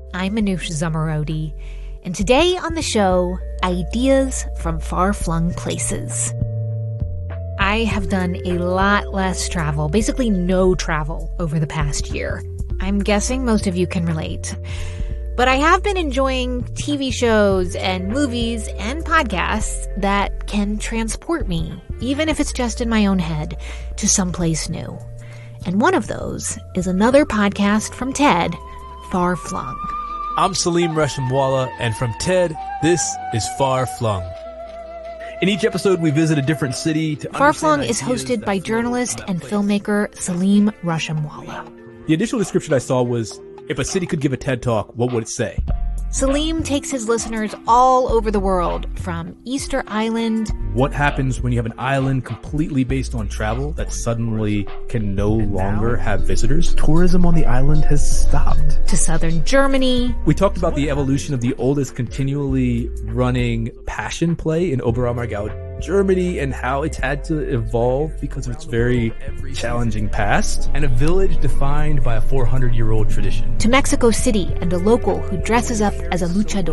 I'm Manoush Zomorodi, and today on the show, ideas from far-flung places. I have done a lot less travel, basically no travel, over the past year. I'm guessing most of you can relate. But I have been enjoying TV shows and movies and podcasts that can transport me, even if it's just in my own head, to someplace new. And one of those is another podcast from TED, Far Flung. I'm Salim Reshamwala, and from TED, this is Far Flung. In each episode, we visit a different city to Far Flung is hosted by journalist and filmmaker Salim Reshamwala. The initial description I saw was, if a city could give a TED Talk, what would it say? Salim takes his listeners all over the world, from Easter Island. What happens when you have an island completely based on travel that suddenly can no longer have visitors? Tourism on the island has stopped. To southern Germany. We talked about the evolution of the oldest continually running passion play in Oberammergau, Germany, and how it's had to evolve because of its very challenging past, and a village defined by a 400-year-old tradition. To Mexico City and a local who dresses up as a luchador.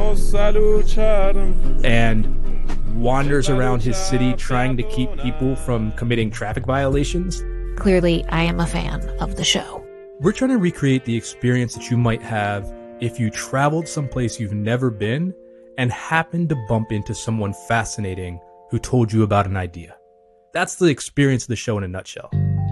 And wanders around his city trying to keep people from committing traffic violations. Clearly, I am a fan of the show. We're trying to recreate the experience that you might have if you traveled someplace you've never been and happened to bump into someone fascinating who told you about an idea. That's the experience of the show in a nutshell.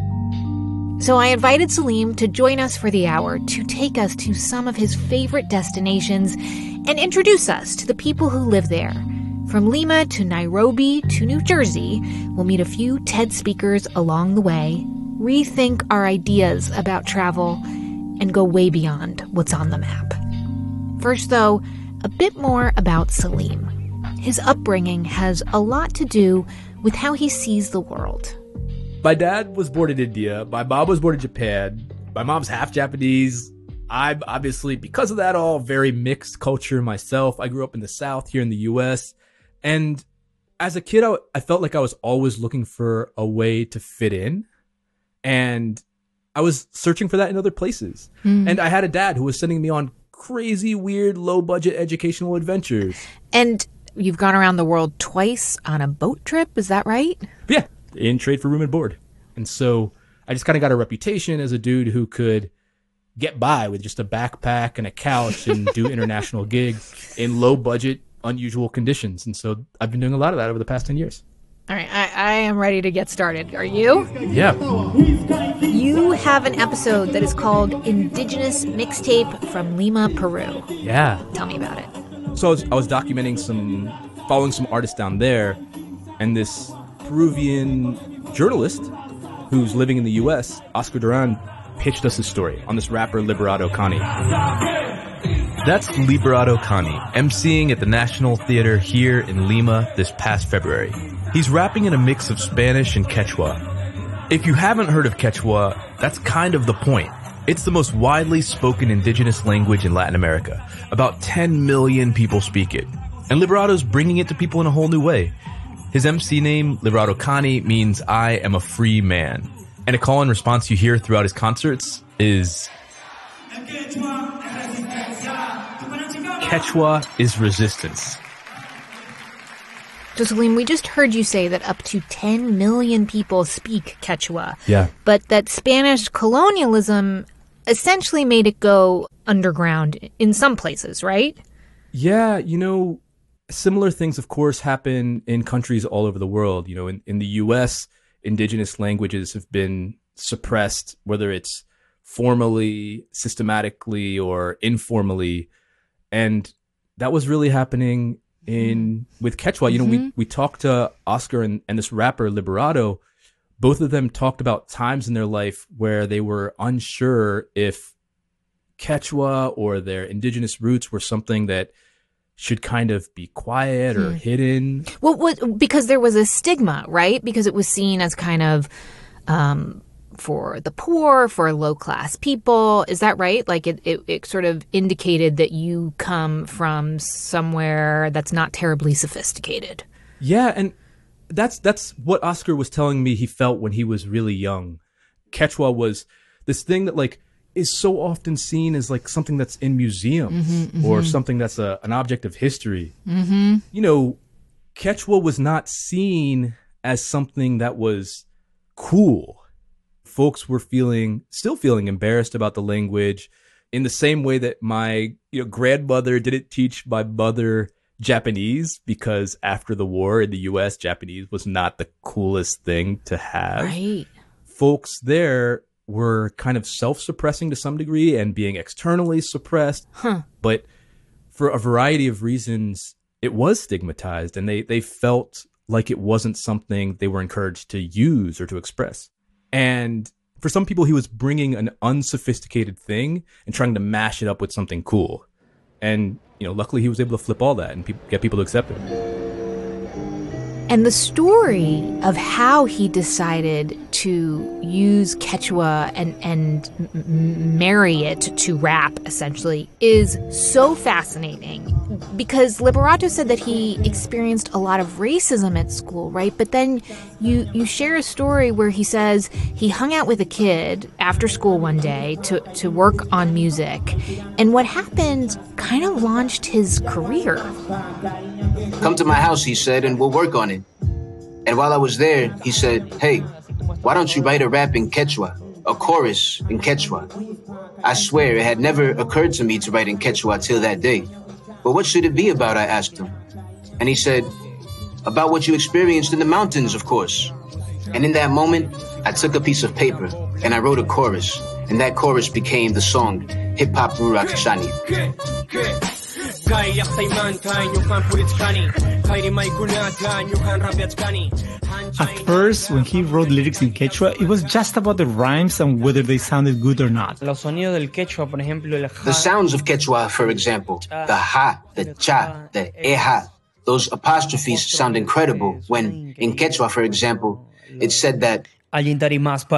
So I invited Salim to join us for the hour to take us to some of his favorite destinations and introduce us to the people who live there. From Lima to Nairobi to New Jersey, we'll meet a few TED speakers along the way, rethink our ideas about travel, and go way beyond what's on the map. First, though, a bit more about Salim. His upbringing has a lot to do with how he sees the world. My dad was born in India. My mom was born in Japan. My mom's half Japanese. I'm obviously, because of that all, very mixed culture myself. I grew up in the South here in the U.S. And as a kid, I felt like I was always looking for a way to fit in. And I was searching for that in other places. And I had a dad who was sending me on crazy, weird, low-budget educational adventures. And you've gone around the world twice on a boat trip, is that right? Yeah, in trade for room and board. And so I just kind of got a reputation as a dude who could get by with just a backpack and a couch and do international gigs in low-budget, unusual conditions. And so I've been doing a lot of that over the past 10 years. All right, I am ready to get started. Are you? Yeah. You have an episode that is called Indigenous Mixtape from Lima, Peru. Yeah. Tell me about it. So I was documenting following some artists down there, and this Peruvian journalist who's living in the U.S., Oscar Duran, pitched us his story on this rapper Liberato Cani. That's Liberato Cani, emceeing at the National Theater here in Lima this past February. He's rapping in a mix of Spanish and Quechua. If you haven't heard of Quechua, that's kind of the point. It's the most widely spoken indigenous language in Latin America. About 10 million people speak it. And Liberato's bringing it to people in a whole new way. His MC name, Liberato Cani, means I am a free man. And a call and response you hear throughout his concerts is Quechua is resistance. So, Salim, we just heard you say that up to 10 million people speak Quechua. Yeah. But that Spanish colonialism essentially made it go underground in some places, right? Yeah, similar things, of course, happen in countries all over the world. In the U.S., indigenous languages have been suppressed, whether it's formally, systematically, or informally. And that was really happening with Quechua. We talked to Oscar and this rapper Liberato. Both of them talked about times in their life where they were unsure if Quechua or their indigenous roots were something that should kind of be quiet or hidden. Well, because there was a stigma, right? Because it was seen as kind of for the poor, for low-class people. Is that right? Like it sort of indicated that you come from somewhere that's not terribly sophisticated. Yeah, and that's what Oscar was telling me he felt when he was really young. Quechua was this thing that, like, is so often seen as like something that's in museums or something that's an object of history. You know, Quechua was not seen as something that was cool. Folks were still feeling embarrassed about the language in the same way that my grandmother didn't teach my mother Japanese, because after the war in the US, Japanese was not the coolest thing to have. Right. Folks there were kind of self-suppressing to some degree and being externally suppressed. But for a variety of reasons, it was stigmatized, and they felt like it wasn't something they were encouraged to use or to express. And for some people, he was bringing an unsophisticated thing and trying to mash it up with something cool. And, luckily he was able to flip all that and get people to accept it. And the story of how he decided to use Quechua and marry it to rap, essentially, is so fascinating. Because Liberato said that he experienced a lot of racism at school, right? But then you share a story where he says he hung out with a kid after school one day to work on music. And what happened kind of launched his career. Come to my house, he said, and we'll work on it. And while I was there, he said, hey, why don't you write a rap in Quechua, a chorus in Quechua? I swear it had never occurred to me to write in Quechua till that day. But what should it be about, I asked him. And he said, about what you experienced in the mountains, of course. And in that moment, I took a piece of paper and I wrote a chorus. And that chorus became the song, Hip Hop Rurak Shani. At first, when he wrote lyrics in Quechua, it was just about the rhymes and whether they sounded good or not. The sounds of Quechua, for example, the ha, the cha, the eha, those apostrophes sound incredible when, in Quechua, for example, it said that And the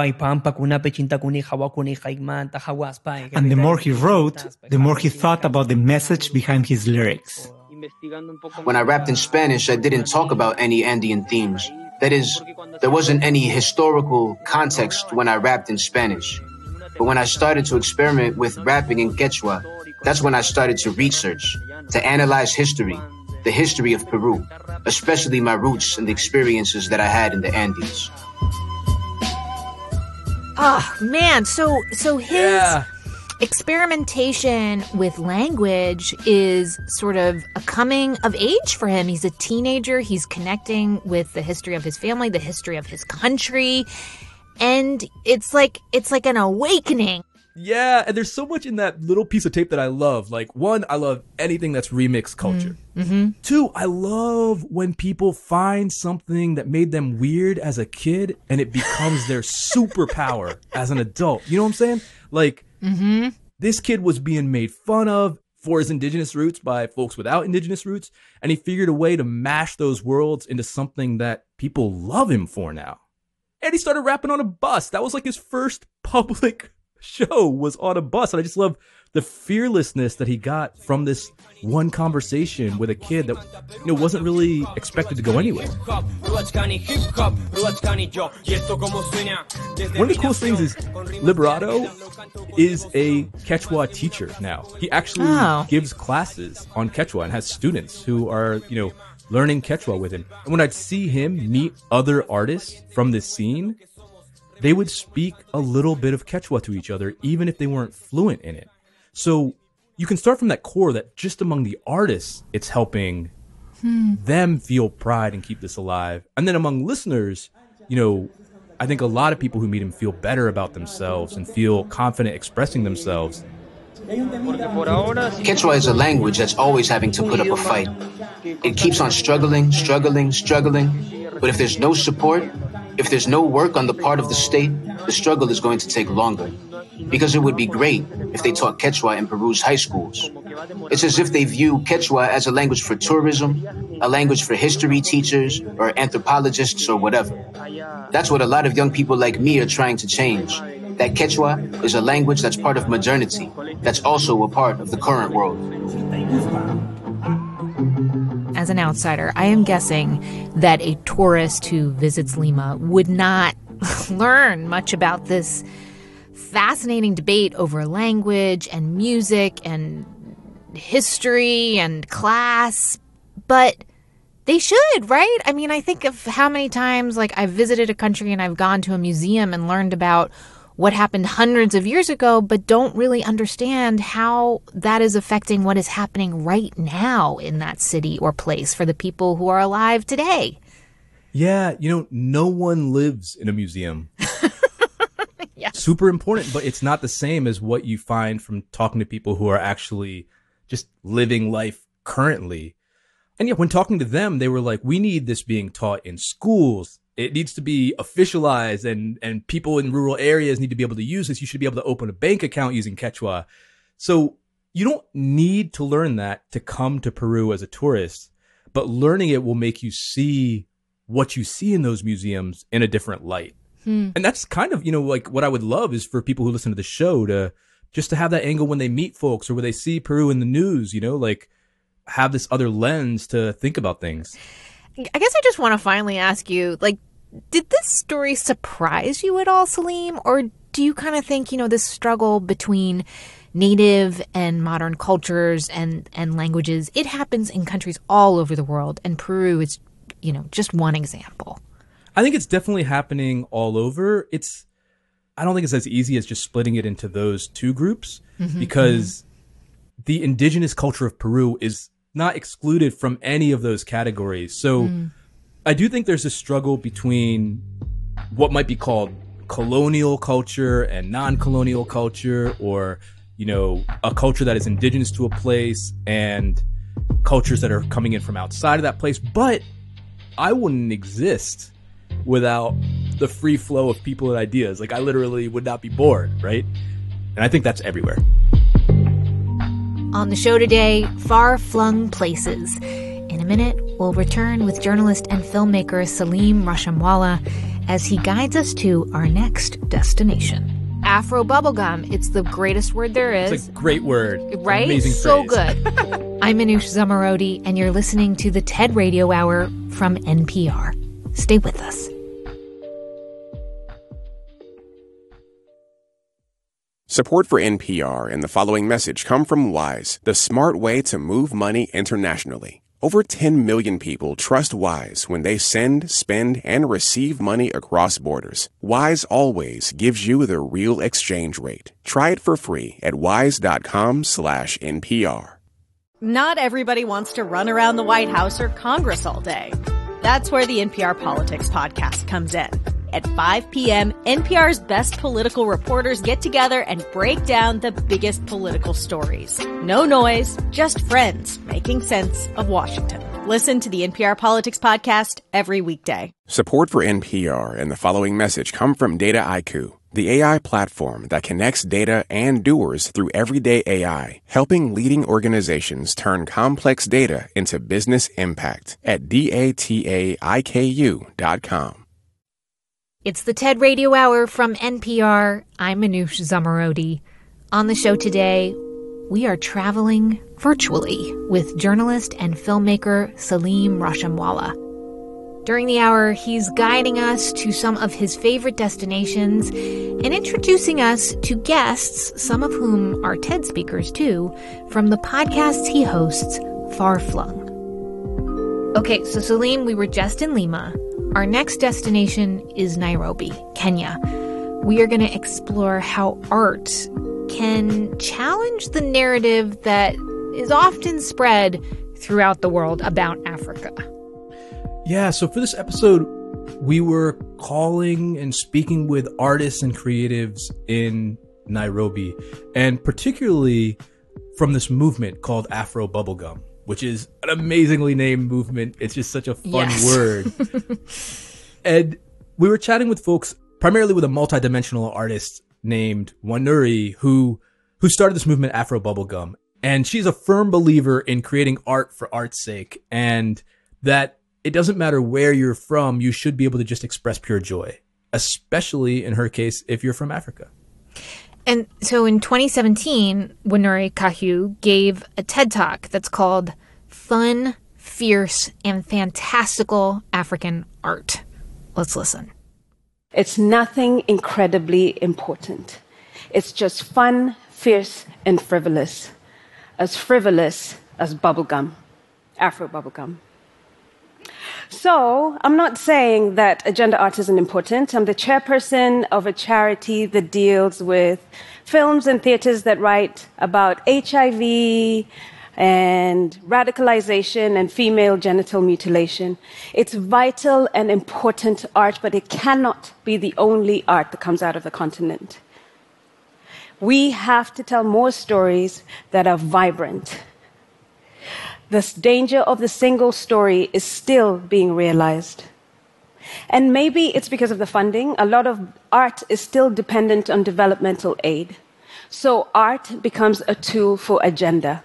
more he wrote, the more he thought about the message behind his lyrics. When I rapped in Spanish, I didn't talk about any Andean themes. That is, there wasn't any historical context when I rapped in Spanish. But when I started to experiment with rapping in Quechua, that's when I started to research, to analyze history, the history of Peru, especially my roots and the experiences that I had in the Andes. Oh, man. So his experimentation with language is sort of a coming of age for him. He's a teenager. He's connecting with the history of his family, the history of his country. And it's like an awakening. Yeah, and there's so much in that little piece of tape that I love. Like, one, I love anything that's remix culture. Two, I love when people find something that made them weird as a kid and it becomes their superpower as an adult. You know what I'm saying? Like, this kid was being made fun of for his indigenous roots by folks without indigenous roots, and he figured a way to mash those worlds into something that people love him for now. And he started rapping on a bus. That was like his first public show, was on a bus. And I just love the fearlessness that he got from this one conversation with a kid that wasn't really expected to go anywhere. One of the coolest things is Liberato is a Quechua teacher now. He actually gives classes on Quechua and has students who are, learning Quechua with him. And when I'd see him meet other artists from this scene, they would speak a little bit of Quechua to each other, even if they weren't fluent in it. So you can start from that core that just among the artists, it's helping them feel pride and keep this alive. And then among listeners, I think a lot of people who meet him feel better about themselves and feel confident expressing themselves. Quechua is a language that's always having to put up a fight. It keeps on struggling. But if there's no support, if there's no work on the part of the state, the struggle is going to take longer. Because it would be great if they taught Quechua in Peru's high schools. It's as if they view Quechua as a language for tourism, a language for history teachers or anthropologists or whatever. That's what a lot of young people like me are trying to change. That Quechua is a language that's part of modernity, that's also a part of the current world. As an outsider, I am guessing that a tourist who visits Lima would not learn much about this fascinating debate over language and music and history and class, but they should, right? I mean, I think of how many times, like, I've visited a country and I've gone to a museum and learned about what happened hundreds of years ago, but don't really understand how that is affecting what is happening right now in that city or place for the people who are alive today. Yeah, no one lives in a museum. Yeah. Super important, but it's not the same as what you find from talking to people who are actually just living life currently. And yeah, when talking to them, they were like, we need this being taught in schools. It needs to be officialized, and people in rural areas need to be able to use this. You should be able to open a bank account using Quechua. So you don't need to learn that to come to Peru as a tourist, but learning it will make you see what you see in those museums in a different light. And that's kind of, like what I would love is for people who listen to the show to just to have that angle when they meet folks or when they see Peru in the news, like have this other lens to think about things. I guess I just want to finally ask you, like, did this story surprise you at all, Salim? Or do you kind of think, this struggle between native and modern cultures and languages, it happens in countries all over the world, and Peru is, just one example? I think it's definitely happening all over. I don't think it's as easy as just splitting it into those two groups because the indigenous culture of Peru is not excluded from any of those categories. So I do think there's a struggle between what might be called colonial culture and non-colonial culture, or, a culture that is indigenous to a place and cultures that are coming in from outside of that place. But I wouldn't exist without the free flow of people and ideas. Like, I literally would not be bored, right? And I think that's everywhere. On the show today, Far-Flung Places. In a minute, we'll return with journalist and filmmaker Salim Rashamwala as he guides us to our next destination. Afro bubblegum. It's the greatest word there is. It's a great word. Right? Amazing so phrase. Good. I'm Manoush Zomorodi, and you're listening to the TED Radio Hour from NPR. Stay with us. Support for NPR and the following message come from Wise, the smart way to move money internationally. Over 10 million people trust Wise when they send, spend, and receive money across borders. Wise always gives you the real exchange rate. Try it for free at wise.com/NPR. Not everybody wants to run around the White House or Congress all day. That's where the NPR Politics podcast comes in. At 5 p.m., NPR's best political reporters get together and break down the biggest political stories. No noise, just friends making sense of Washington. Listen to the NPR Politics podcast every weekday. Support for NPR and the following message come from Dataiku, the AI platform that connects data and doers through everyday AI, helping leading organizations turn complex data into business impact at dataiku.com. It's the TED Radio Hour from NPR. I'm Manoush Zomorodi. On the show today, we are traveling virtually with journalist and filmmaker Salim Rashamwala. During the hour, he's guiding us to some of his favorite destinations and introducing us to guests, some of whom are TED speakers too, from the podcasts he hosts, Far-Flung. Okay, so Salim, we were just in Lima. Our next destination is Nairobi, Kenya. We are going to explore how art can challenge the narrative that is often spread throughout the world about Africa. Yeah, so for this episode, we were calling and speaking with artists and creatives in Nairobi, and particularly from this movement called Afro Bubblegum, which is an amazingly named movement. It's just such a fun word. And we were chatting with folks, primarily with a multidimensional artist named Wanuri, who started this movement, Afro Bubblegum. And she's a firm believer in creating art for art's sake, and that it doesn't matter where you're from, you should be able to just express pure joy, especially in her case, if you're from Africa. And so in 2017, Wanuri Kahiu gave a TED Talk that's called Fun, Fierce, and Fantastical African Art. Let's listen. It's nothing incredibly important. It's just fun, fierce, and frivolous as bubblegum, Afro bubblegum. So I'm not saying that agenda art isn't important. I'm the chairperson of a charity that deals with films and theaters that write about HIV and radicalization and female genital mutilation. It's vital and important art, but it cannot be the only art that comes out of the continent. We have to tell more stories that are vibrant. The danger of the single story is still being realized. And maybe it's because of the funding. A lot of art is still dependent on developmental aid. So art becomes a tool for agenda.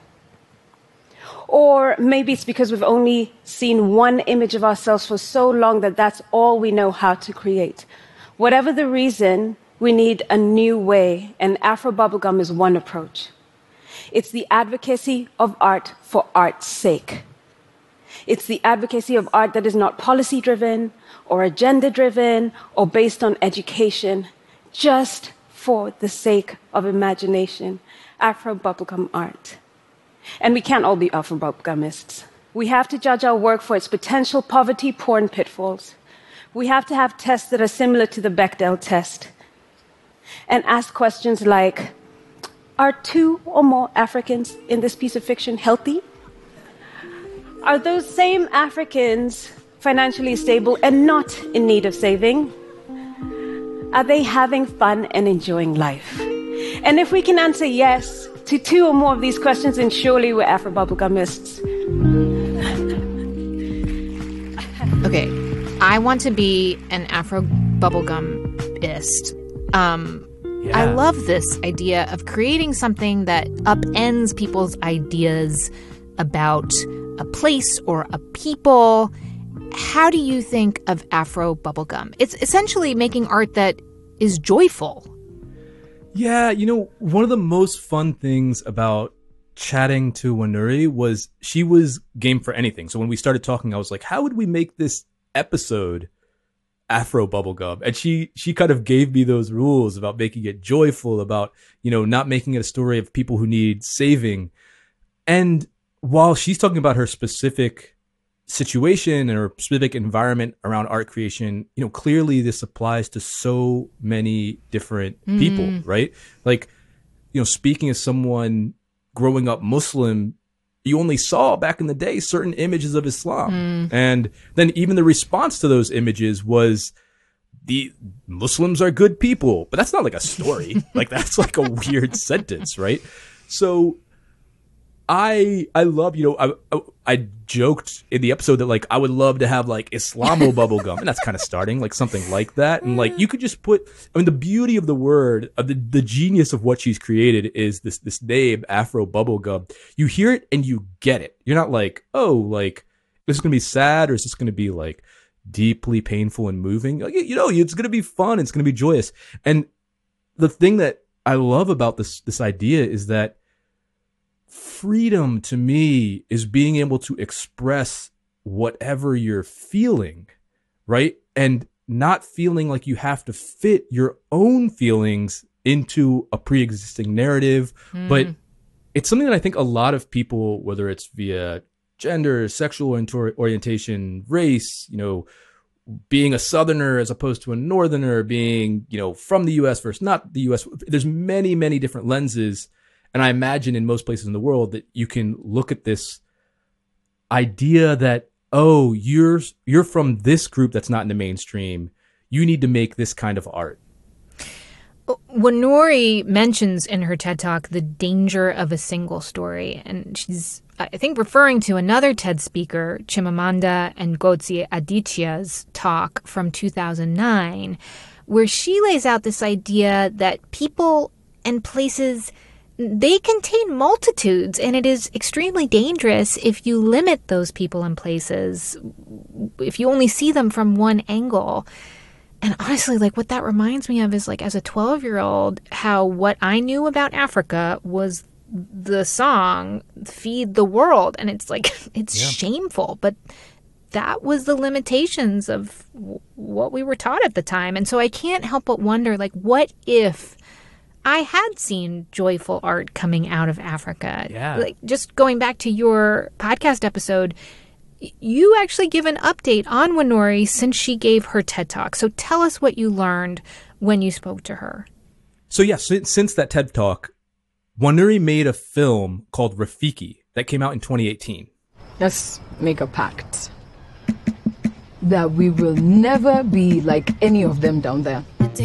Or maybe it's because we've only seen one image of ourselves for so long that that's all we know how to create. Whatever the reason, we need a new way, and Afro bubblegum is one approach. It's the advocacy of art for art's sake. It's the advocacy of art that is not policy-driven or agenda-driven or based on education, just for the sake of imagination. Afro bubblegum art. And we can't all be Afro bubblegumists. We have to judge our work for its potential poverty, porn pitfalls. We have to have tests that are similar to the Bechdel test and ask questions like, are 2 or more Africans in this piece of fiction healthy? Are those same Africans financially stable and not in need of saving? Are they having fun and enjoying life? And if we can answer yes to 2 or more of these questions, then surely we're Afro bubblegumists. Okay, I want to be an Afro bubblegumist. I love this idea of creating something that upends people's ideas about a place or a people. How do you think of Afro bubblegum? It's essentially making art that is joyful. Yeah, one of the most fun things about chatting to Wanuri was she was game for anything. So when we started talking, I was like, how would we make this episode Afro bubblegum? And she kind of gave me those rules about making it joyful, about, not making it a story of people who need saving. And while she's talking about her specific situation and her specific environment around art creation, clearly this applies to so many different people, right? Like, speaking as someone growing up Muslim, you only saw back in the day certain images of Islam. And then even the response to those images was the Muslims are good people. But that's not like a story. Like, that's like a weird sentence, right? So I love, I joked in the episode that like I would love to have like Islamo bubblegum, and that's kind of starting like something like that. And like you could just put, the beauty of the word, of the genius of what she's created is this name Afro bubblegum. You hear it and you get it. You're not like, oh, like this is gonna be sad, or is this gonna be like deeply painful and moving? Like, it's gonna be fun. It's gonna be joyous. And the thing that I love about this idea is that freedom to me is being able to express whatever you're feeling, right? And not feeling like you have to fit your own feelings into a pre-existing narrative. But it's something that I think a lot of people, whether it's via gender, sexual orientation, race, being a Southerner as opposed to a Northerner, being, from the US versus not the US, there's many, many different lenses. And I imagine in most places in the world that you can look at this idea that, oh, you're from this group that's not in the mainstream. You need to make this kind of art. Wanuri mentions in her TED Talk the danger of a single story. And she's, I think, referring to another TED speaker, Chimamanda Ngozi Adichie's talk from 2009, where she lays out this idea that people and places, they contain multitudes, and it is extremely dangerous if you limit those people and places, if you only see them from one angle. And honestly, like what that reminds me of is like as a 12-year-old, how what I knew about Africa was the song Feed the World. And it's like, it's shameful, but that was the limitations of what we were taught at the time. And so I can't help but wonder, like, what if I had seen joyful art coming out of Africa. Yeah. Like, just going back to your podcast episode, you actually give an update on Wanuri since she gave her TED Talk. So tell us what you learned when you spoke to her. So yeah, since that TED Talk, Wanuri made a film called Rafiki that came out in 2018. Let's make a pact that we will never be like any of them down there.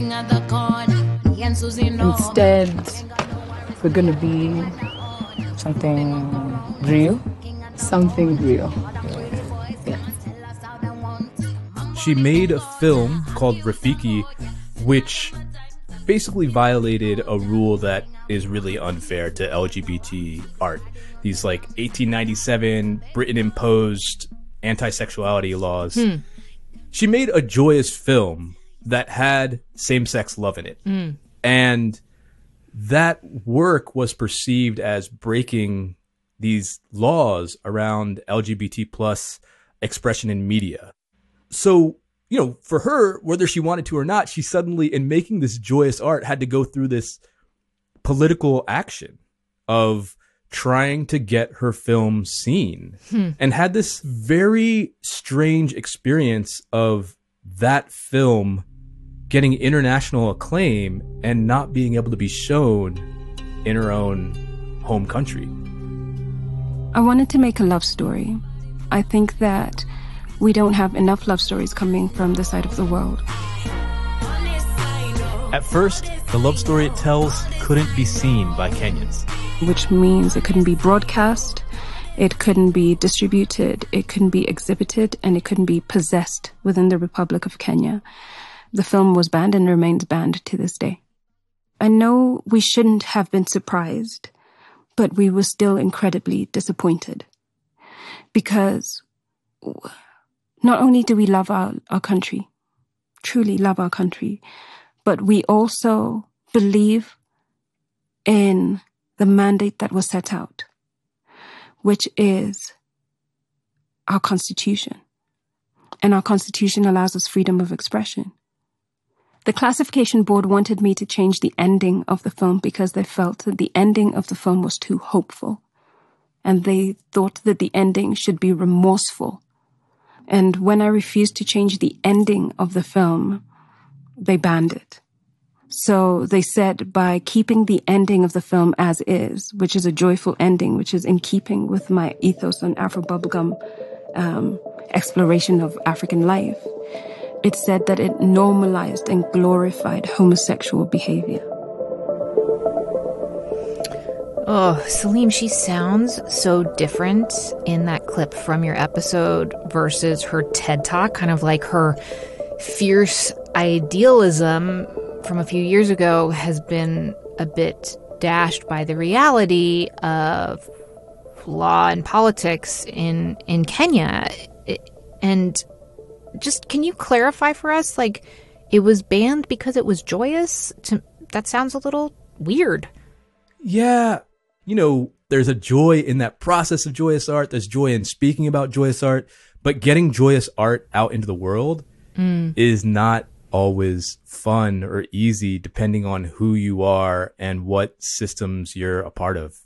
Instead, we're going to be something real. Something real. Yeah. She made a film called Rafiki, which basically violated a rule that is really unfair to LGBT art. These like 1897 Britain imposed anti-sexuality laws. She made a joyous film that had same-sex love in it. And that work was perceived as breaking these laws around LGBT plus expression in media. So, you know, for her, whether she wanted to or not, she suddenly, in making this joyous art, had to go through this political action of trying to get her film seen and had this very strange experience of that film getting international acclaim and not being able to be shown in her own home country. I wanted to make a love story. I think that we don't have enough love stories coming from this side of the world. At first, the love story it tells couldn't be seen by Kenyans. Which means it couldn't be broadcast, it couldn't be distributed, it couldn't be exhibited, and it couldn't be possessed within the Republic of Kenya. The film was banned and remains banned to this day. I know we shouldn't have been surprised, but we were still incredibly disappointed. Because not only do we love our country, truly love our country, but we also believe in the mandate that was set out, which is our Constitution. And our Constitution allows us freedom of expression. The classification board wanted me to change the ending of the film because they felt that the ending of the film was too hopeful. And they thought that the ending should be remorseful. And when I refused to change the ending of the film, they banned it. So they said by keeping the ending of the film as is, which is a joyful ending, which is in keeping with my ethos on Afro bubblegum exploration of African life, it said that it normalized and glorified homosexual behavior. Oh, Salim, she sounds so different in that clip from your episode versus her TED Talk, kind of like her fierce idealism from a few years ago has been a bit dashed by the reality of law and politics in Kenya. And just, can you clarify for us, like, it was banned because it was joyous? That sounds a little weird. Yeah. You know, there's a joy in that process of joyous art. There's joy in speaking about joyous art. But getting joyous art out into the world is not always fun or easy, depending on who you are and what systems you're a part of.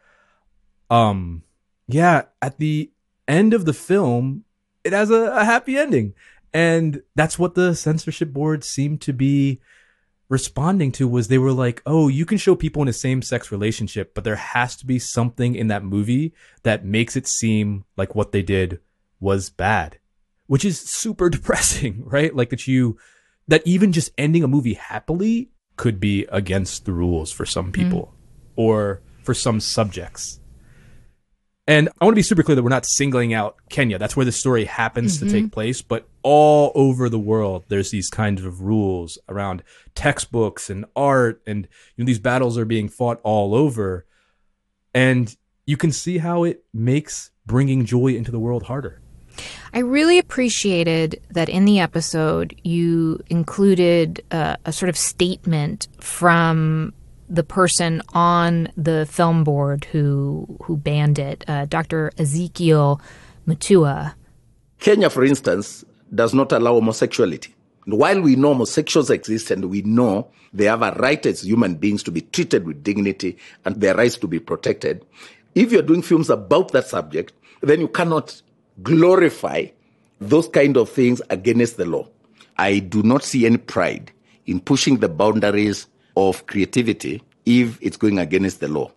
Yeah, at the end of the film, it has a happy ending. And that's what the censorship board seemed to be responding to, was they were like, oh, you can show people in a same-sex relationship, but there has to be something in that movie that makes it seem like what they did was bad, which is super depressing, right? Like that even just ending a movie happily could be against the rules for some people or for some subjects. And I want to be super clear that we're not singling out Kenya. That's where the story happens to take place. But all over the world, there's these kinds of rules around textbooks and art. And these battles are being fought all over. And you can see how it makes bringing joy into the world harder. I really appreciated that in the episode you included a sort of statement from the person on the film board who banned it, Dr. Ezekiel Mutua. Kenya, for instance, does not allow homosexuality. While we know homosexuals exist and we know they have a right as human beings to be treated with dignity and their rights to be protected, if you're doing films about that subject, then you cannot glorify those kind of things against the law. I do not see any pride in pushing the boundaries of creativity if it's going against the law.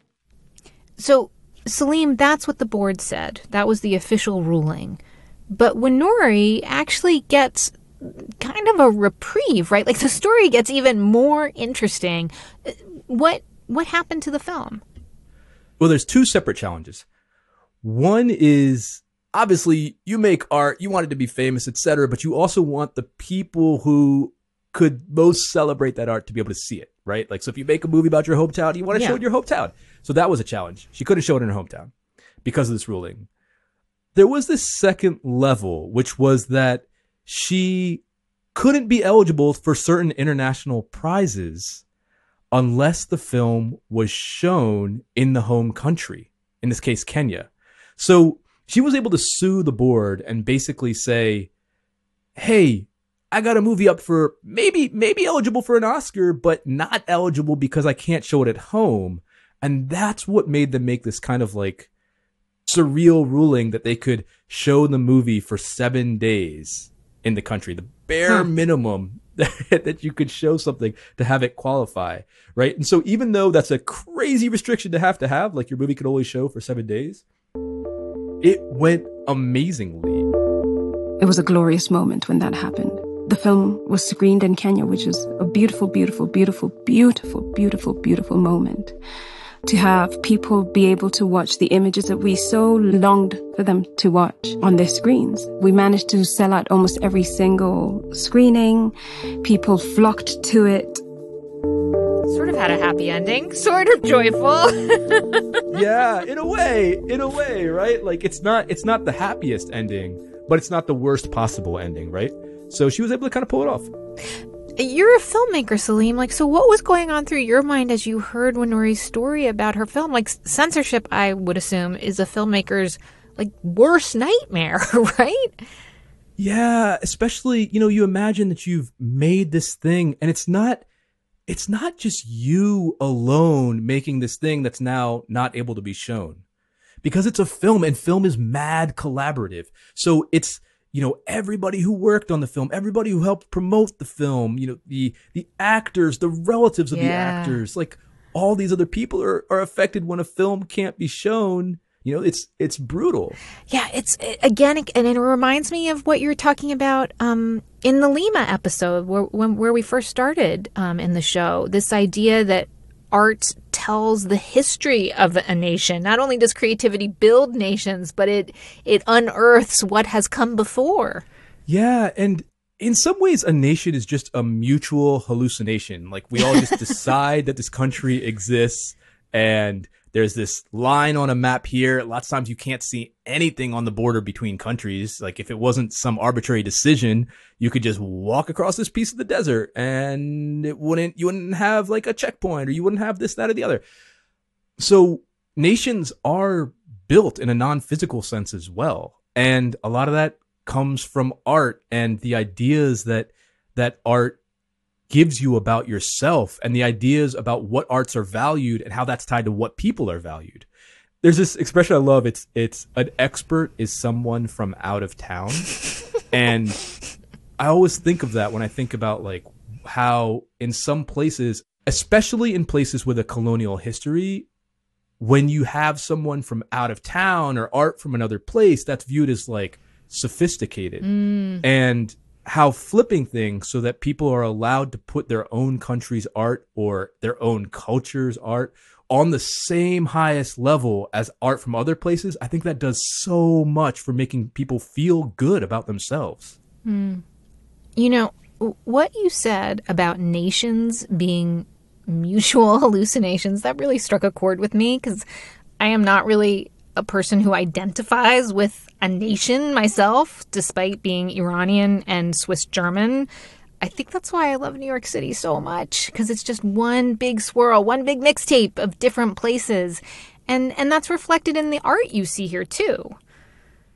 So, Salim, that's what the board said. That was the official ruling. But Winnouri actually gets kind of a reprieve, right? Like, the story gets even more interesting. What happened to the film? Well, there's two separate challenges. One is, obviously, you make art, you want it to be famous, etc., but you also want the people who could most celebrate that art to be able to see it, right? Like, so if you make a movie about your hometown, you want to show it in your hometown. So that was a challenge. She couldn't show it in her hometown because of this ruling. There was this second level, which was that she couldn't be eligible for certain international prizes unless the film was shown in the home country, in this case, Kenya. So she was able to sue the board and basically say, hey, I got a movie up for maybe eligible for an Oscar, but not eligible because I can't show it at home. And that's what made them make this kind of like surreal ruling that they could show the movie for 7 days in the country, the bare minimum that you could show something to have it qualify, right? And so even though that's a crazy restriction to have, like your movie could only show for 7 days, it went amazingly. It was a glorious moment when that happened. The film was screened in Kenya, which is a beautiful, beautiful, beautiful, beautiful, beautiful, beautiful moment. To have people be able to watch the images that we so longed for them to watch on their screens. We managed to sell out almost every single screening. People flocked to it. Sort of had a happy ending, sort of joyful. Yeah, in a way, right? Like it's not the happiest ending, but it's not the worst possible ending, right? So she was able to kind of pull it off. You're a filmmaker, Salim. Like, so what was going on through your mind as you heard Winnouri's story about her film? Like, censorship, I would assume, is a filmmaker's, like, worst nightmare, right? Yeah, especially, you imagine that you've made this thing, and it's not just you alone making this thing that's now not able to be shown. Because it's a film, and film is mad collaborative. So it's, everybody who worked on the film, everybody who helped promote the film, the actors, the relatives of the actors, like all these other people are affected when a film can't be shown. It's brutal. Yeah, again, and it reminds me of what you were talking about in the Lima episode where we first started in the show. This idea that art tells the history of a nation. Not only does creativity build nations, but it unearths what has come before. Yeah, and in some ways, a nation is just a mutual hallucination. Like, we all just decide that this country exists, and there's this line on a map here. Lots of times you can't see anything on the border between countries. Like, if it wasn't some arbitrary decision, you could just walk across this piece of the desert and you wouldn't have like a checkpoint, or you wouldn't have this, that, or the other. So nations are built in a non-physical sense as well. And a lot of that comes from art and the ideas that art gives you about yourself, and the ideas about what arts are valued and how that's tied to what people are valued. There's this expression I love. It's an expert is someone from out of town. And I always think of that when I think about like how in some places, especially in places with a colonial history, when you have someone from out of town or art from another place, that's viewed as like sophisticated. And how flipping things so that people are allowed to put their own country's art or their own culture's art on the same highest level as art from other places, I think that does so much for making people feel good about themselves. What you said about nations being mutual hallucinations, that really struck a chord with me, because I am not really a person who identifies with a nation myself, despite being Iranian and Swiss German. I think that's why I love New York City so much, because it's just one big swirl, one big mixtape of different places. And that's reflected in the art you see here, too.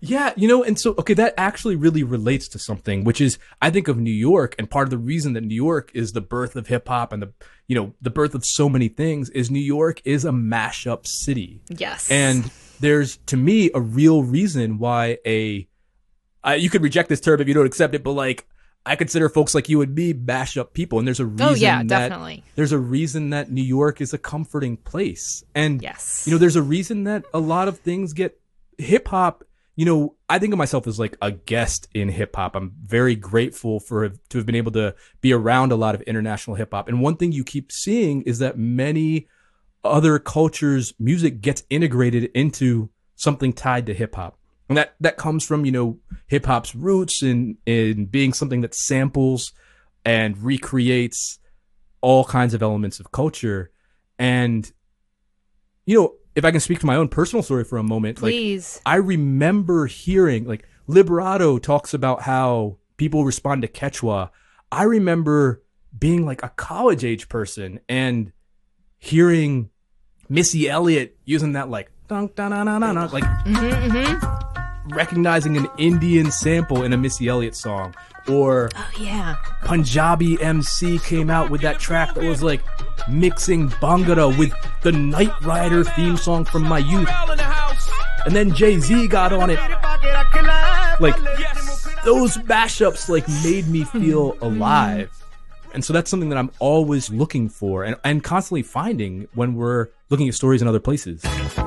Yeah, and so, okay, that actually really relates to something, which is, I think of New York, and part of the reason that New York is the birth of hip hop and the birth of so many things is New York is a mashup city. Yes. And there's, to me, a real reason why you could reject this term if you don't accept it, but like, I consider folks like you and me mashup people, and there's a reason definitely. There's a reason that New York is a comforting place. And, yes. There's a reason that a lot of things get hip hop. I think of myself as like a guest in hip hop. I'm very grateful to have been able to be around a lot of international hip hop. And one thing you keep seeing is that many other cultures' music gets integrated into something tied to hip hop. And that comes from, hip hop's roots in being something that samples and recreates all kinds of elements of culture. And, if I can speak to my own personal story for a moment, please. Like, I remember hearing, like, Liberato talks about how people respond to Quechua. I remember being like a college age person and hearing Missy Elliott using that like dunk da na na na na, like recognizing an Indian sample in a Missy Elliott song. Or Punjabi MC came out with that track that was like mixing Bhangra with the Knight Rider theme song from my youth. And then Jay-Z got on it. Like, those mashups like made me feel alive. And so that's something that I'm always looking for and constantly finding when we're looking at stories in other places.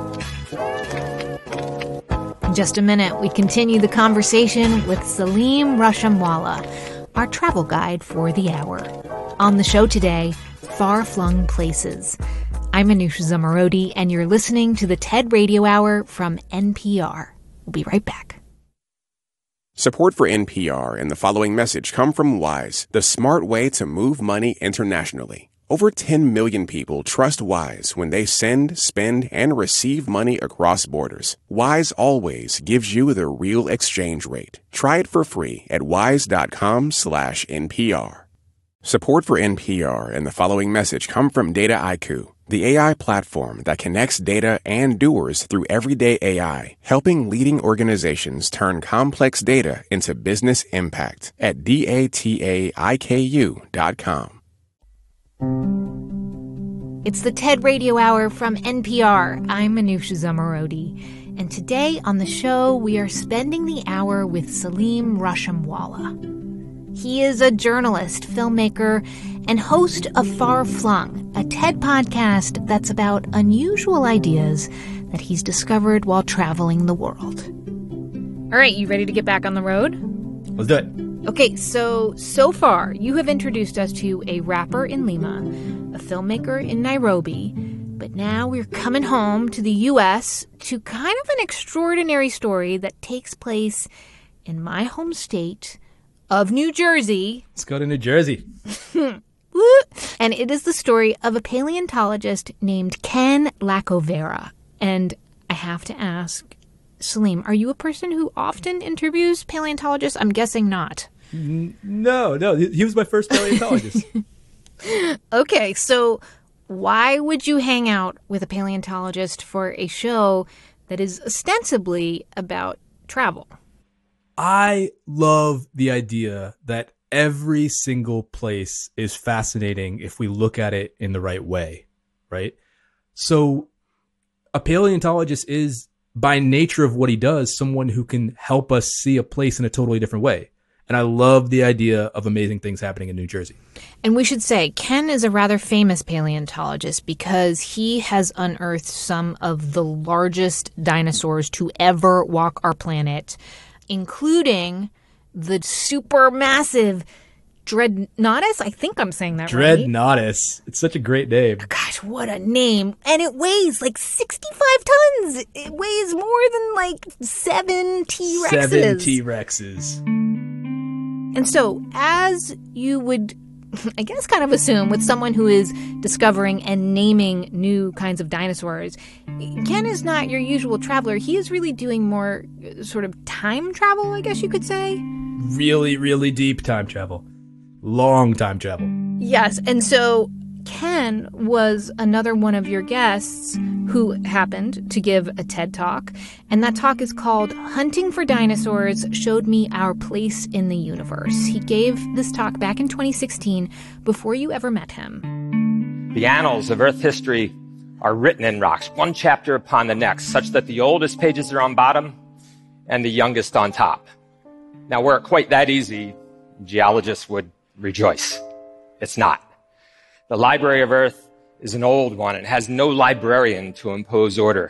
In just a minute, we continue the conversation with Salim Rashamwala, our travel guide for the hour. On the show today, Far-Flung Places. I'm Anusha Zamarodi, and you're listening to the TED Radio Hour from NPR. We'll be right back. Support for NPR and the following message come from Wise, the smart way to move money internationally. Over 10 million people trust Wise when they send, spend, and receive money across borders. Wise always gives you the real exchange rate. Try it for free at wise.com/NPR. Support for NPR and the following message come from Dataiku, the AI platform that connects data and doers through everyday AI, helping leading organizations turn complex data into business impact at dataiku.com. It's the TED Radio Hour from NPR. I'm Anusha Zamarodi. And today on the show, we are spending the hour with Salim Rashamwala. He is a journalist, filmmaker, and host of Far-Flung, a TED podcast that's about unusual ideas that he's discovered while traveling the world. All right, you ready to get back on the road? Let's do it. Okay, so far, you have introduced us to a rapper in Lima, a filmmaker in Nairobi, but now we're coming home to the U.S. to kind of an extraordinary story that takes place in my home state of New Jersey. Let's go to New Jersey. And it is the story of a paleontologist named Ken Lacovera. And I have to ask, Salim, are you a person who often interviews paleontologists? I'm guessing not. No, he was my first paleontologist. Okay, so why would you hang out with a paleontologist for a show that is ostensibly about travel? I love the idea that every single place is fascinating if we look at it in the right way, right? So a paleontologist is, by nature of what he does, someone who can help us see a place in a totally different way. And I love the idea of amazing things happening in New Jersey. And we should say, Ken is a rather famous paleontologist because he has unearthed some of the largest dinosaurs to ever walk our planet, including the supermassive Dreadnoughtus. I think I'm saying that right. Dreadnoughtus. It's such a great name. Gosh, what a name. And it weighs like 65 tons. It weighs more than like 7 T-Rexes. 7 T-Rexes. And so, as you would, I guess, kind of assume with someone who is discovering and naming new kinds of dinosaurs, Ken is not your usual traveler. He is really doing more sort of time travel, I guess you could say. Really, really deep time travel. Long time travel. Yes. And so Ken was another one of your guests who happened to give a TED Talk, and that talk is called Hunting for Dinosaurs Showed Me Our Place in the Universe. He gave this talk back in 2016 before you ever met him. The annals of Earth history are written in rocks, one chapter upon the next, such that the oldest pages are on bottom and the youngest on top. Now, were it quite that easy, geologists would rejoice. It's not. The Library of Earth is an old one and has no librarian to impose order.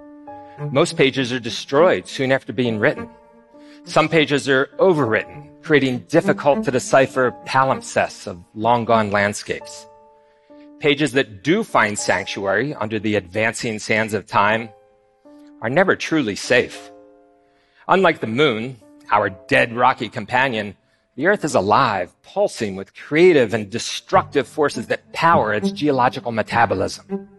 Most pages are destroyed soon after being written. Some pages are overwritten, creating difficult to decipher palimpsests of long-gone landscapes. Pages that do find sanctuary under the advancing sands of time are never truly safe. Unlike the moon, our dead rocky companion, the Earth is alive, pulsing with creative and destructive forces that power its geological metabolism.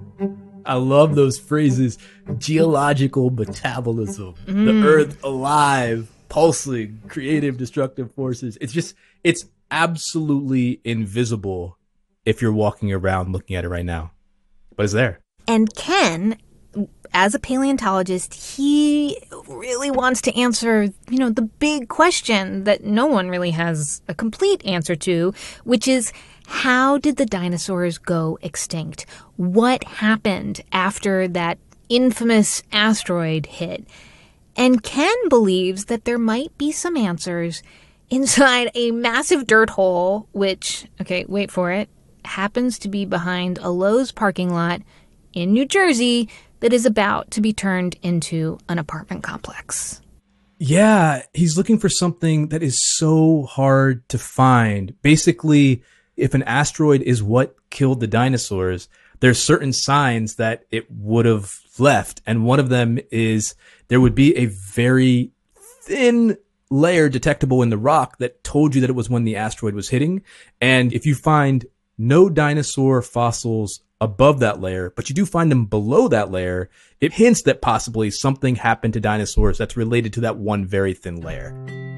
I love those phrases, geological metabolism, the Earth alive, pulsing, creative, destructive forces. It's absolutely invisible if you're walking around looking at it right now, but it's there. And Ken, as a paleontologist, he really wants to answer, the big question that no one really has a complete answer to, which is, how did the dinosaurs go extinct? What happened after that infamous asteroid hit? And Ken believes that there might be some answers inside a massive dirt hole, which, okay, wait for it, happens to be behind a Lowe's parking lot in New Jersey that is about to be turned into an apartment complex. Yeah, he's looking for something that is so hard to find. Basically, if an asteroid is what killed the dinosaurs, there's certain signs that it would have left. And one of them is there would be a very thin layer detectable in the rock that told you that it was when the asteroid was hitting. And if you find no dinosaur fossils above that layer, but you do find them below that layer, it hints that possibly something happened to dinosaurs that's related to that one very thin layer.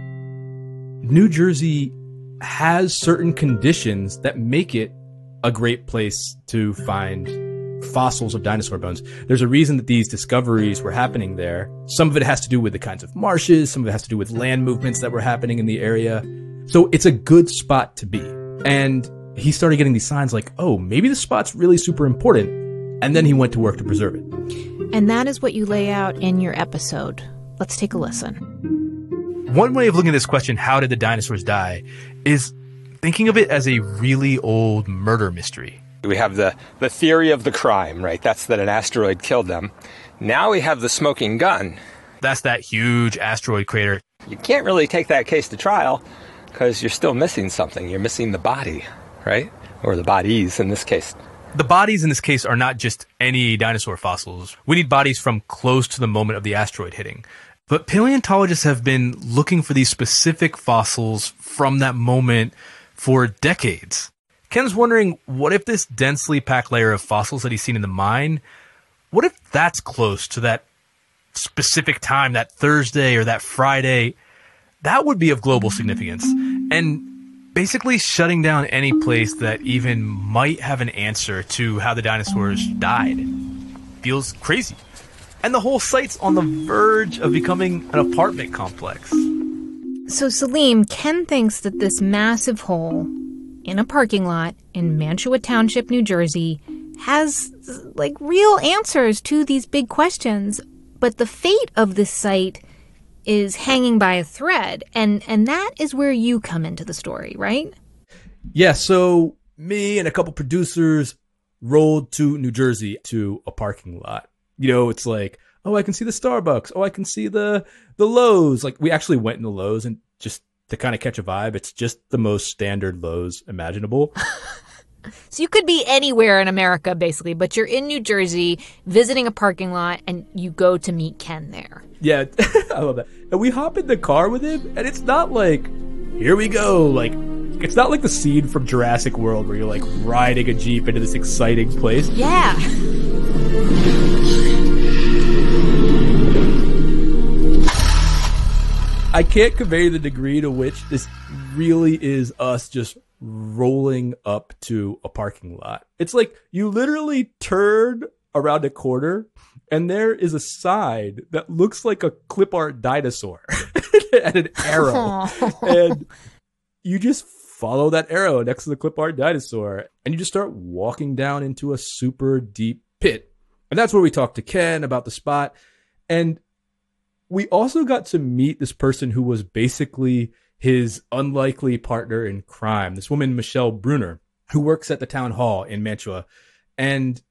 New Jersey has certain conditions that make it a great place to find fossils of dinosaur bones. There's a reason that these discoveries were happening there. Some of it has to do with the kinds of marshes, some of it has to do with land movements that were happening in the area. So it's a good spot to be. And he started getting these signs like, oh, maybe this spot's really super important. And then he went to work to preserve it. And that is what you lay out in your episode. Let's take a listen. One way of looking at this question, how did the dinosaurs die, is thinking of it as a really old murder mystery. We have the theory of the crime, right? That's that an asteroid killed them. Now we have the smoking gun. That's that huge asteroid crater. You can't really take that case to trial because you're still missing something. You're missing the body, right? Or the bodies in this case. The bodies in this case are not just any dinosaur fossils. We need bodies from close to the moment of the asteroid hitting. But paleontologists have been looking for these specific fossils from that moment for decades. Ken's wondering, what if this densely packed layer of fossils that he's seen in the mine, what if that's close to that specific time, that Thursday or that Friday? That would be of global significance. And basically shutting down any place that even might have an answer to how the dinosaurs died feels crazy. And the whole site's on the verge of becoming an apartment complex. So Salim, Ken thinks that this massive hole in a parking lot in Mantua Township, New Jersey, has real answers to these big questions. But the fate of this site is hanging by a thread. And that is where you come into the story, right? Yeah, so me and a couple producers rolled to New Jersey to a parking lot. It's like, oh, I can see the Starbucks. Oh, I can see the Lowe's. We actually went in the Lowe's and just to kind of catch a vibe. It's just the most standard Lowe's imaginable. So you could be anywhere in America, basically, but you're in New Jersey visiting a parking lot and you go to meet Ken there. Yeah, I love that. And we hop in the car with him and it's not like, here we go. It's not like the scene from Jurassic World where you're riding a Jeep into this exciting place. Yeah. I can't convey the degree to which this really is us just rolling up to a parking lot. It's like you literally turn around a corner and there is a sign that looks like a clip art dinosaur and an arrow. And you just follow that arrow next to the clip art dinosaur and you just start walking down into a super deep pit. And that's where we talked to Ken about the spot. And we also got to meet this person who was basically his unlikely partner in crime, this woman, Michelle Bruner, who works at the town hall in Mantua. And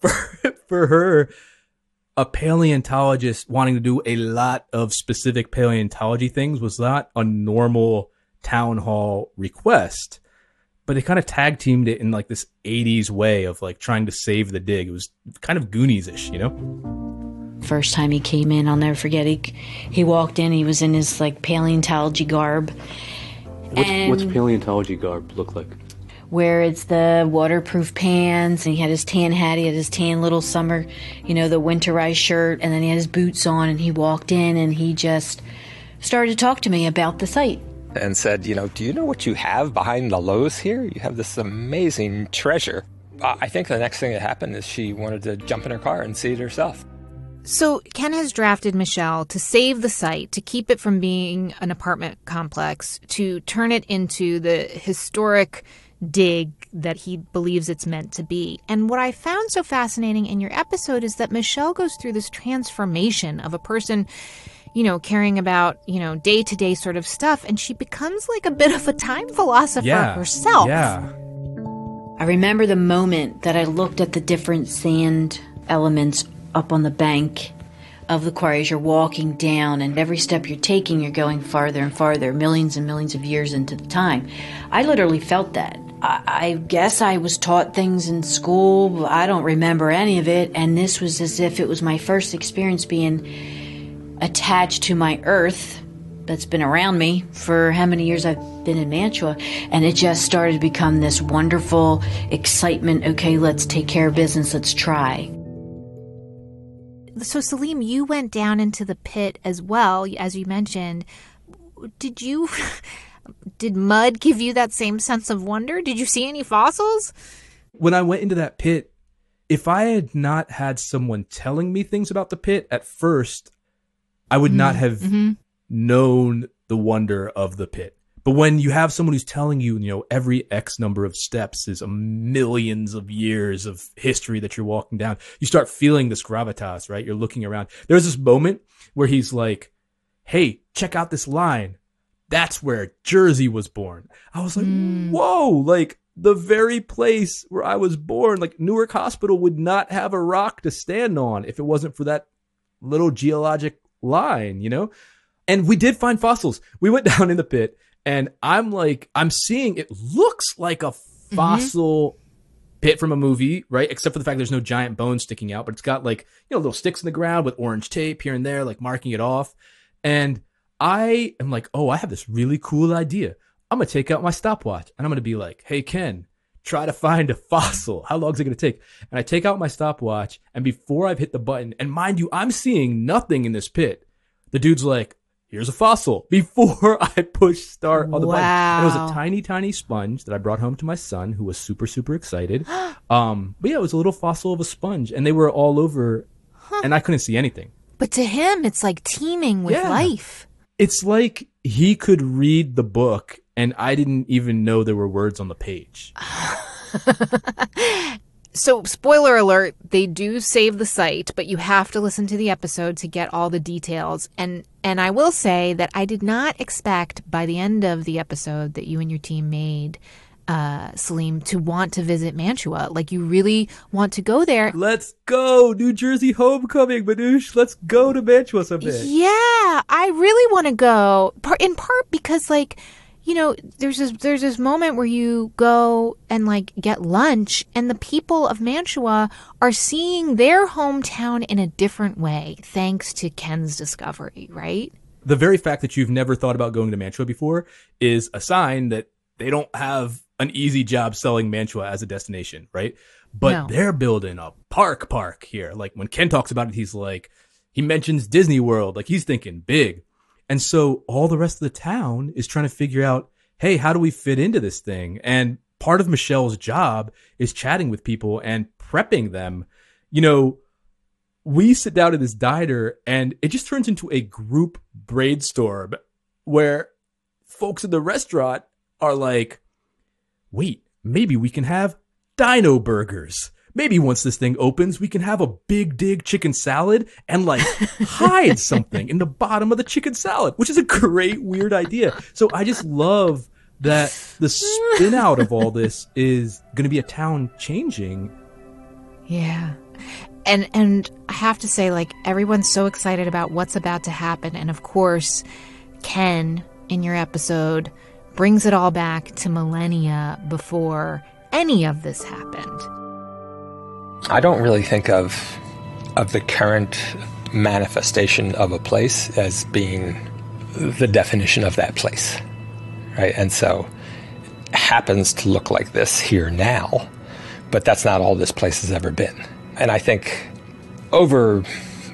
for her, a paleontologist wanting to do a lot of specific paleontology things was not a normal town hall request. But they kind of tag teamed it in like this 80s way of like trying to save the dig. It was kind of Goonies-ish, you know? First time he came in, I'll never forget. He walked in, he was in his like paleontology garb. What's paleontology garb look like? Where it's the waterproof pants, and he had his tan hat, he had his tan little summer, the winterized shirt, and then he had his boots on, and he walked in and he just started to talk to me about the site. And said, do you know what you have behind the Lowe's here? You have this amazing treasure. I think the next thing that happened is she wanted to jump in her car and see it herself. So Ken has drafted Michelle to save the site, to keep it from being an apartment complex, to turn it into the historic dig that he believes it's meant to be. And what I found so fascinating in your episode is that Michelle goes through this transformation of a person, caring about, day-to-day sort of stuff, and she becomes like a bit of a time philosopher herself. Yeah. I remember the moment that I looked at the different sand elements up on the bank of the quarry as you're walking down, and every step you're taking, you're going farther and farther, millions and millions of years into the time. I literally felt that. I guess I was taught things in school, but I don't remember any of it, and this was as if it was my first experience being attached to my earth that's been around me for how many years I've been in Mantua, and it just started to become this wonderful excitement. Okay, let's take care of business, let's try. So Salim, you went down into the pit as well, as you mentioned. Did mud give you that same sense of wonder? Did you see any fossils? When I went into that pit, if I had not had someone telling me things about the pit at first, I would not have known the wonder of the pit. But when you have someone who's telling you, every X number of steps is millions of years of history that you're walking down, you start feeling this gravitas, right? You're looking around. There's this moment where he's like, hey, check out this line. That's where Jersey was born. I was like, whoa, like the very place where I was born, like Newark Hospital would not have a rock to stand on if it wasn't for that little geologic line, And we did find fossils. We went down in the pit. And I'm seeing, it looks like a fossil pit from a movie, right? Except for the fact there's no giant bones sticking out, but it's got little sticks in the ground with orange tape here and there, like marking it off. And I am like, oh, I have this really cool idea. I'm going to take out my stopwatch and I'm going to be like, hey, Ken, try to find a fossil. How long is it going to take? And I take out my stopwatch, and before I've hit the button, and mind you, I'm seeing nothing in this pit. The dude's like, here's a fossil, before I push start on the button. And it was a tiny, tiny sponge that I brought home to my son, who was super, super excited. But yeah, it was a little fossil of a sponge, and they were all over, and I couldn't see anything. But to him, it's like teeming with life. It's like he could read the book, and I didn't even know there were words on the page. So, spoiler alert, they do save the site, but you have to listen to the episode to get all the details. And I will say that I did not expect by the end of the episode that you and your team made, Salim, to want to visit Mantua. Like, you really want to go there. Let's go! New Jersey homecoming, Manoush. Let's go to Mantua someday. Yeah, I really want to go, in part because, there's this moment where you go and get lunch, and the people of Mantua are seeing their hometown in a different way thanks to Ken's discovery, right? The very fact that you've never thought about going to Mantua before is a sign that they don't have an easy job selling Mantua as a destination, right? But they're building a park here. Like when Ken talks about it, he's like, he mentions Disney World, like he's thinking big. And so all the rest of the town is trying to figure out, hey, how do we fit into this thing? And part of Michelle's job is chatting with people and prepping them. You know, we sit down at this diner and it just turns into a group brainstorm where folks in the restaurant are like, wait, maybe we can have dino burgers. Maybe once this thing opens, we can have a big dig chicken salad and like hide something in the bottom of the chicken salad, which is a great, weird idea. So I just love that the spin out of all this is going to be a town changing. Yeah. And I have to say, like, everyone's so excited about what's about to happen. And of course, Ken, in your episode, brings it all back to millennia before any of this happened. I don't really think of the current manifestation of a place as being the definition of that place, right? And so it happens to look like this here now, but that's not all this place has ever been. And I think over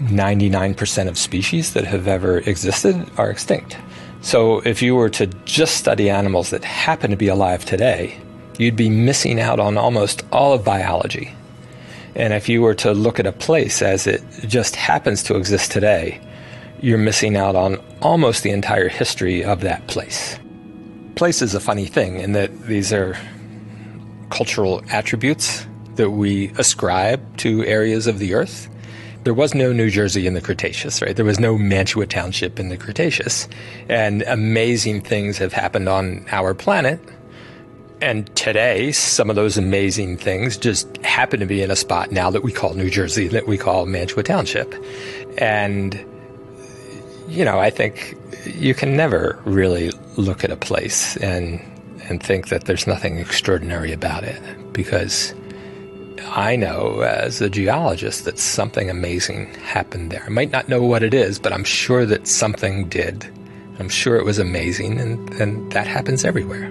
99% of species that have ever existed are extinct. So if you were to just study animals that happen to be alive today, you'd be missing out on almost all of biology. And if you were to look at a place as it just happens to exist today, you're missing out on almost the entire history of that place. Place is a funny thing in that these are cultural attributes that we ascribe to areas of the earth. There was no New Jersey in the Cretaceous, right? There was no Mantua Township in the Cretaceous. And amazing things have happened on our planet. And today, some of those amazing things just happen to be in a spot now that we call New Jersey, that we call Mantua Township. And, you know, I think you can never really look at a place and think that there's nothing extraordinary about it, because I know as a geologist that something amazing happened there. I might not know what it is, but I'm sure that something did. I'm sure it was amazing, and that happens everywhere.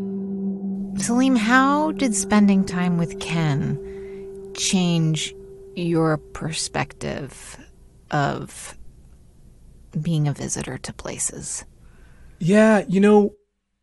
Salim, how did spending time with Ken change your perspective of being a visitor to places? Yeah, you know,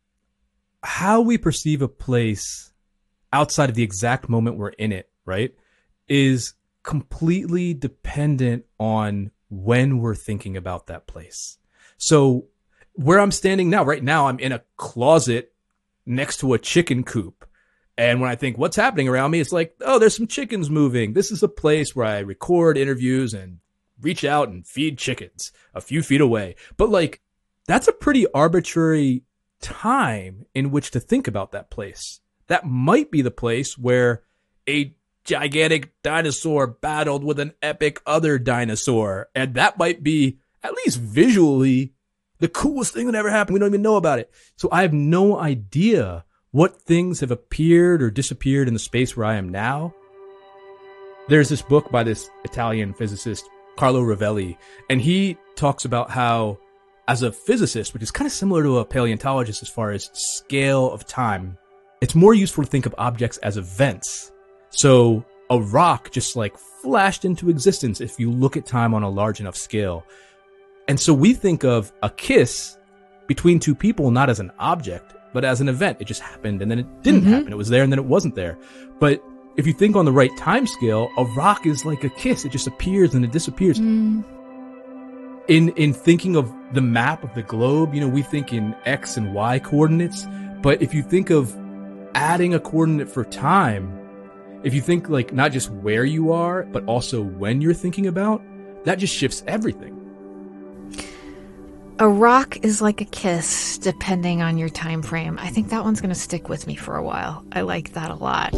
how we perceive a place outside of the exact moment we're in it, right, is completely dependent on when we're thinking about that place. So where I'm standing now, right now, I'm in a closet next to a chicken coop. And when I think what's happening around me, it's like, oh, there's some chickens moving. This is a place where I record interviews and reach out and feed chickens a few feet away. But like, that's a pretty arbitrary time in which to think about that place. That might be the place where a gigantic dinosaur battled with an epic other dinosaur. And that might be, at least visually, the coolest thing that ever happened. We don't even know about it. So I have no idea what things have appeared or disappeared in the space where I am now. There's this book by this Italian physicist, Carlo Rovelli, and he talks about how, as a physicist, which is kind of similar to a paleontologist as far as scale of time, it's more useful to think of objects as events. So a rock just like flashed into existence if you look at time on a large enough scale. And so we think of a kiss between two people not as an object, but as an event. It just happened and then it didn't happen. It was there and then it wasn't there. But if you think on the right time scale, a rock is like a kiss. It just appears and it disappears. In thinking of the map of the globe, you know, we think in X and Y coordinates. But if you think of adding a coordinate for time, if you think like not just where you are, but also when you're thinking about, that just shifts everything. A rock is like a kiss, depending on your time frame. I think that one's going to stick with me for a while. I like that a lot.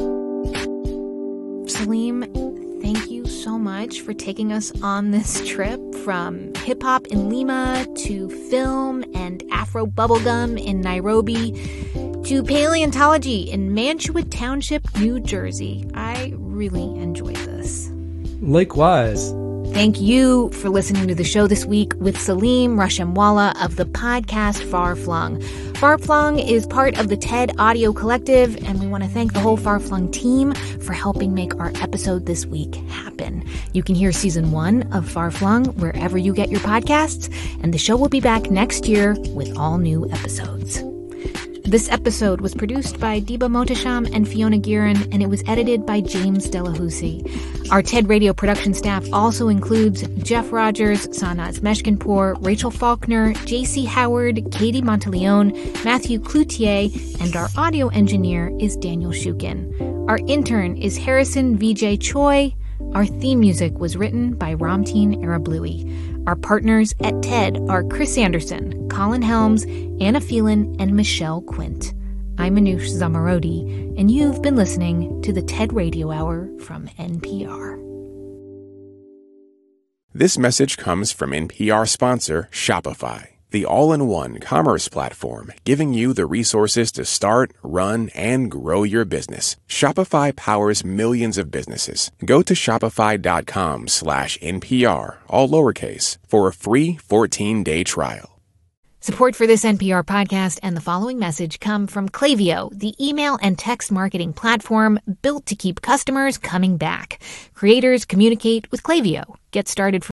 Salim, thank you so much for taking us on this trip from hip-hop in Lima to film and Afro bubblegum in Nairobi to paleontology in Mantua Township, New Jersey. I really enjoyed this. Likewise. Thank you for listening to the show this week with Salim Rashemwala of the podcast Far Flung. Far Flung is part of the TED Audio Collective, and we want to thank the whole Far Flung team for helping make our episode this week happen. You can hear season 1 of Far Flung wherever you get your podcasts, and the show will be back next year with all new episodes. This episode was produced by Diba Mohtasham and Fiona Guerin, and it was edited by James Delahousie. Our TED Radio production staff also includes Jeff Rogers, Sanaz Meshkinpour, Rachel Faulkner, J.C. Howard, Katie Monteleone, Matthew Cloutier, and our audio engineer is Daniel Shukin. Our intern is Harrison Vijay Choi. Our theme music was written by Ramteen Arablouei. Our partners at TED are Chris Anderson, Colin Helms, Anna Phelan, and Michelle Quint. I'm Manoush Zomorodi, and you've been listening to the TED Radio Hour from NPR. This message comes from NPR sponsor Shopify, the all-in-one commerce platform giving you the resources to start, run, and grow your business. Shopify powers millions of businesses. Go to shopify.com/NPR, all lowercase, for a free 14-day trial. Support for this NPR podcast and the following message come from Klaviyo, the email and text marketing platform built to keep customers coming back. Creators communicate with Klaviyo. Get started